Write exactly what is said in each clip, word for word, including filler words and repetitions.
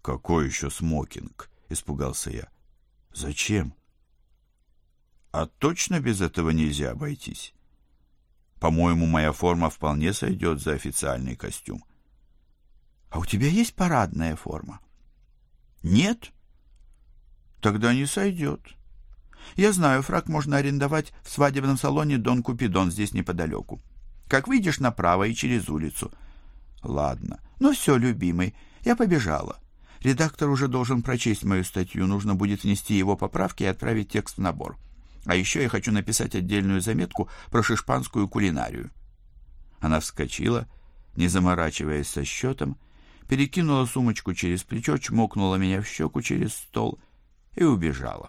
«Какой еще смокинг?» — испугался я. «Зачем?» «А точно без этого нельзя обойтись? По-моему, моя форма вполне сойдет за официальный костюм». «А у тебя есть парадная форма?» «Нет?» «Тогда не сойдет. Я знаю, фрак можно арендовать в свадебном салоне «Дон Купидон» здесь неподалеку. Как выйдешь направо и через улицу». «Ладно. Ну все, любимый, я побежала. Редактор уже должен прочесть мою статью, нужно будет внести его поправки и отправить текст в набор. А еще я хочу написать отдельную заметку про шишпанскую кулинарию». Она вскочила, не заморачиваясь со счетом, перекинула сумочку через плечо, чмокнула меня в щеку через стол и убежала.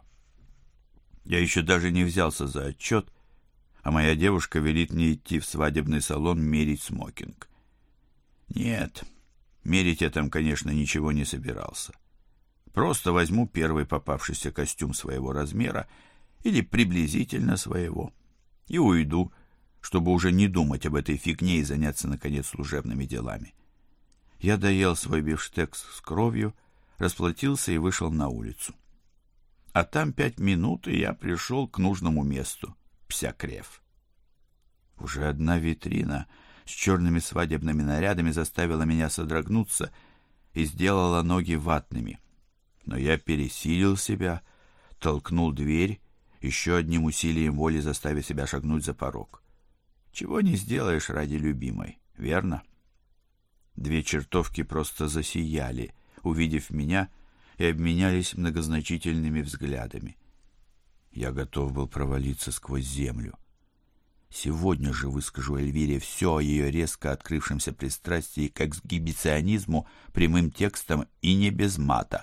Я еще даже не взялся за отчет, а моя девушка велит мне идти в свадебный салон мерить смокинг. Нет, мерить я там, конечно, ничего не собирался. Просто возьму первый попавшийся костюм своего размера или приблизительно своего и уйду, чтобы уже не думать об этой фигне и заняться, наконец, служебными делами. Я доел свой бифштекс с кровью, расплатился и вышел на улицу. А там пять минут, и я пришел к нужному месту — Псякрев. Уже одна витрина с черными свадебными нарядами заставила меня содрогнуться и сделала ноги ватными. Но я пересилил себя, толкнул дверь, еще одним усилием воли заставив себя шагнуть за порог. Чего не сделаешь ради любимой, верно? Две чертовки просто засияли, увидев меня, и обменялись многозначительными взглядами. Я готов был провалиться сквозь землю. Сегодня же выскажу Эльвире все о ее резко открывшемся пристрастии к эксгибиционизму прямым текстом и не без мата.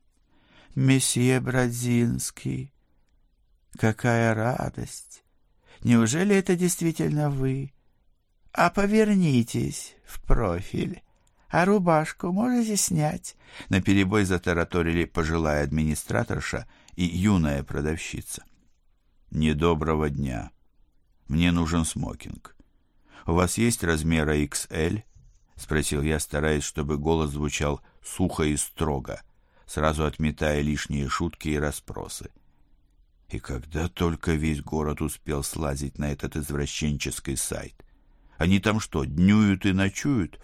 «Месье Брадзинский, какая радость! Неужели это действительно вы? А повернитесь в профиль. А рубашку можете снять?» Наперебой затараторили пожилая администраторша и юная продавщица. «Недоброго дня. Мне нужен смокинг. У вас есть размера икс эль?» — спросил я, стараясь, чтобы голос звучал сухо и строго, сразу отметая лишние шутки и расспросы. И когда только весь город успел слазить на этот извращенческий сайт? Они там что, днюют и ночуют?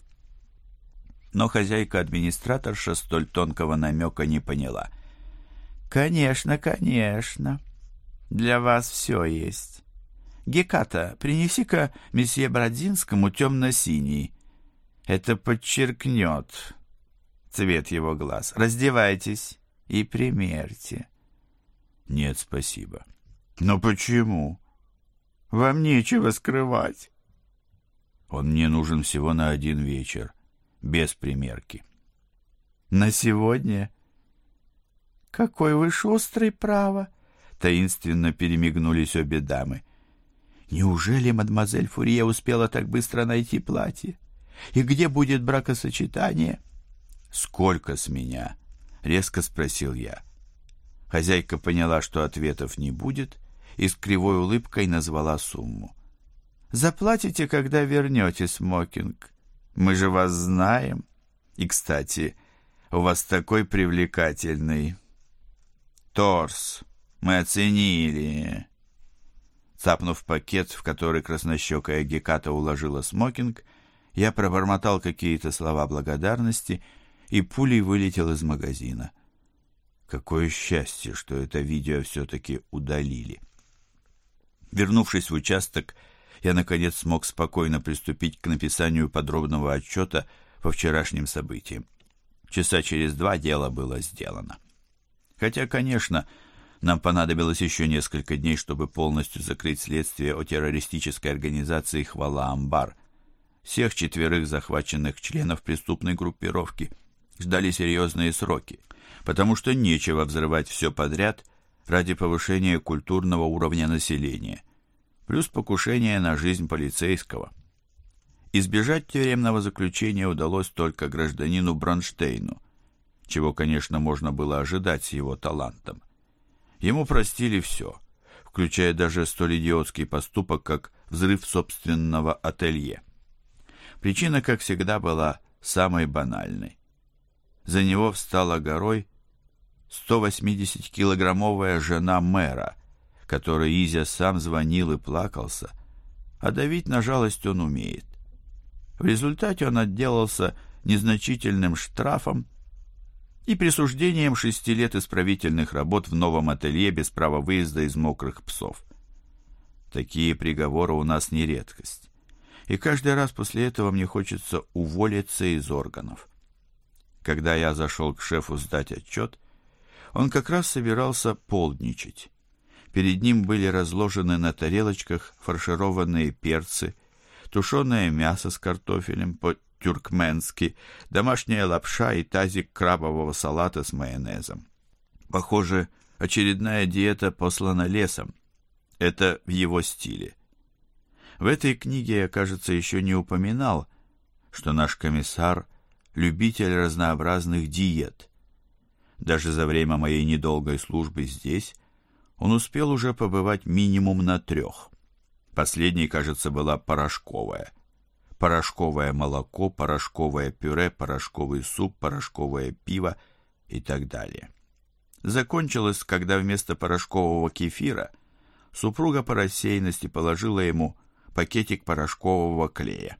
Но хозяйка-администраторша столь тонкого намека не поняла. «Конечно, конечно. Для вас все есть. Геката, принеси-ка месье Брадзинскому темно-синий. Это подчеркнет цвет его глаз. Раздевайтесь и примерьте». «Нет, спасибо». «Но почему? Вам нечего скрывать». «Он мне нужен всего на один вечер. Без примерки». «На сегодня?» «Какой вы шустрый, право!» Таинственно перемигнулись обе дамы. «Неужели мадемуазель Фурье успела так быстро найти платье? И где будет бракосочетание?» «Сколько с меня?» — резко спросил я. Хозяйка поняла, что ответов не будет, и с кривой улыбкой назвала сумму. «Заплатите, когда вернете смокинг. Мы же вас знаем. И, кстати, у вас такой привлекательный торс. Мы оценили». Цапнув пакет, в который краснощекая Геката уложила смокинг, я пробормотал какие-то слова благодарности и пулей вылетел из магазина. Какое счастье, что это видео все-таки удалили. Вернувшись в участок, я, наконец, смог спокойно приступить к написанию подробного отчета по вчерашним событиям. Часа через два дело было сделано. Хотя, конечно, нам понадобилось еще несколько дней, чтобы полностью закрыть следствие о террористической организации «Хвала Амбар». Всех четверых захваченных членов преступной группировки ждали серьезные сроки, потому что нечего взрывать все подряд ради повышения культурного уровня населения, плюс покушение на жизнь полицейского. Избежать тюремного заключения удалось только гражданину Бронштейну, чего, конечно, можно было ожидать с его талантом. Ему простили все, включая даже столь идиотский поступок, как взрыв собственного ателье. Причина, как всегда, была самой банальной. За него встала горой сто восьмидесятикилограммовая жена мэра, которой Изя сам звонил и плакался, а давить на жалость он умеет. В результате он отделался незначительным штрафом и присуждением шести лет исправительных работ в новом ателье без права выезда из мокрых псов. Такие приговоры у нас не редкость. И каждый раз после этого мне хочется уволиться из органов. Когда я зашел к шефу сдать отчет, он как раз собирался полдничать. Перед ним были разложены на тарелочках фаршированные перцы, тушеное мясо с картофелем по-тюркменски, домашняя лапша и тазик крабового салата с майонезом. Похоже, очередная диета послана лесом. Это в его стиле. В этой книге я, кажется, еще не упоминал, что наш комиссар — любитель разнообразных диет. Даже за время моей недолгой службы здесь он успел уже побывать минимум на трех. Последней, кажется, была порошковая. Порошковое молоко, порошковое пюре, порошковый суп, порошковое пиво и так далее. Закончилось, когда вместо порошкового кефира супруга по рассеянности положила ему пакетик порошкового клея.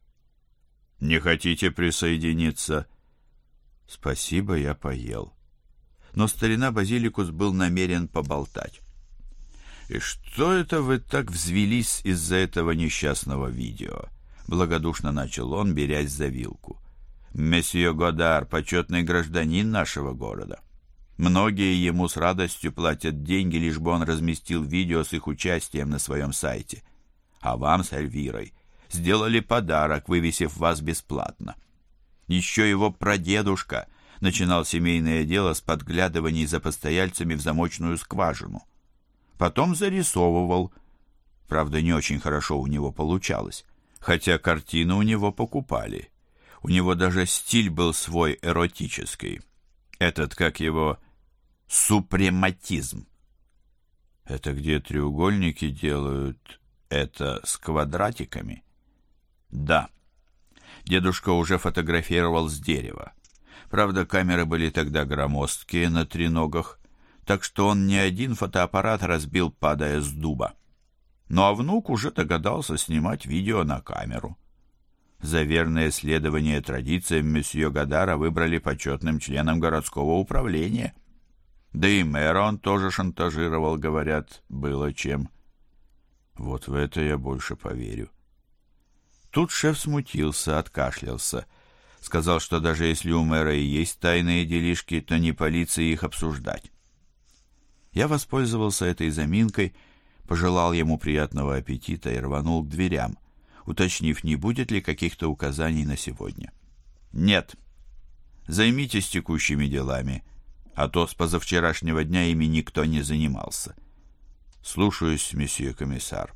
«Не хотите присоединиться?» «Спасибо, я поел». Но старина Базиликус был намерен поболтать. «И что это вы так взвелись из-за этого несчастного видео?» Благодушно начал он, берясь за вилку. «Месье Годар — почетный гражданин нашего города. Многие ему с радостью платят деньги, лишь бы он разместил видео с их участием на своем сайте. А вам с Эльвирой сделали подарок, вывесив вас бесплатно. Еще его прадедушка начинал семейное дело с подглядываний за постояльцами в замочную скважину. Потом зарисовывал. Правда, не очень хорошо у него получалось, хотя картины у него покупали. У него даже стиль был свой эротический. Этот, как его, супрематизм. Это где треугольники делают это с квадратиками? Да. Дедушка уже фотографировал с дерева. Правда, камеры были тогда громоздкие на треногах, так что он не один фотоаппарат разбил, падая с дуба. Ну а внук уже догадался снимать видео на камеру. За верное следование традициям месье Годара выбрали почетным членом городского управления. Да и мэра он тоже шантажировал, говорят, было чем. Вот в это я больше поверю. Тут шеф смутился, откашлялся. Сказал, что даже если у мэра и есть тайные делишки, то не полиции их обсуждать. Я воспользовался этой заминкой, пожелал ему приятного аппетита и рванул к дверям, уточнив, не будет ли каких-то указаний на сегодня. «Нет. Займитесь текущими делами, а то с позавчерашнего дня ими никто не занимался». «Слушаюсь, месье комиссар».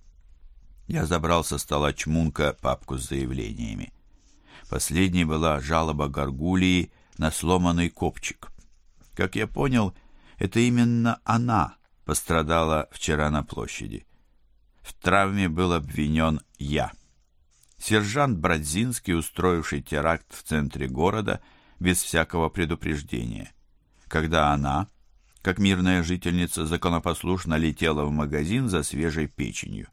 Я забрал со стола чмунка папку с заявлениями. Последней была жалоба Гаргулии на сломанный копчик. Как я понял, это именно она пострадала вчера на площади. В травме был обвинен я. Сержант Брадзинский, устроивший теракт в центре города без всякого предупреждения. Когда она, как мирная жительница, законопослушно летела в магазин за свежей печенью.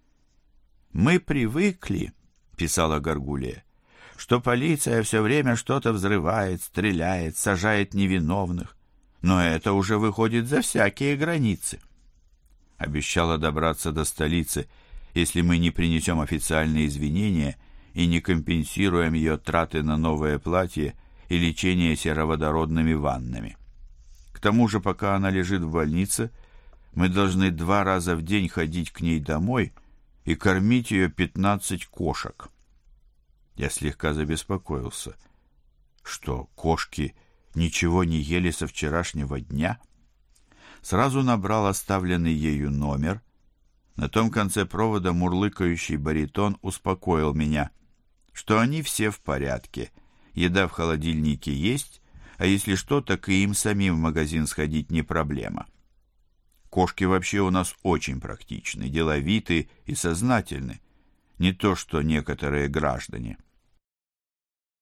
«Мы привыкли, — писала Гаргулия, — что полиция все время что-то взрывает, стреляет, сажает невиновных, но это уже выходит за всякие границы». Обещала добраться до столицы, если мы не принесем официальные извинения и не компенсируем ее траты на новое платье и лечение сероводородными ваннами. К тому же, пока она лежит в больнице, мы должны два раза в день ходить к ней домой и кормить ее пятнадцать кошек. Я слегка забеспокоился. Что, кошки ничего не ели со вчерашнего дня? Сразу набрал оставленный ею номер. На том конце провода мурлыкающий баритон успокоил меня, что они все в порядке, еда в холодильнике есть, а если что, так и им самим в магазин сходить не проблема. Кошки вообще у нас очень практичны, деловиты и сознательны, не то что некоторые граждане.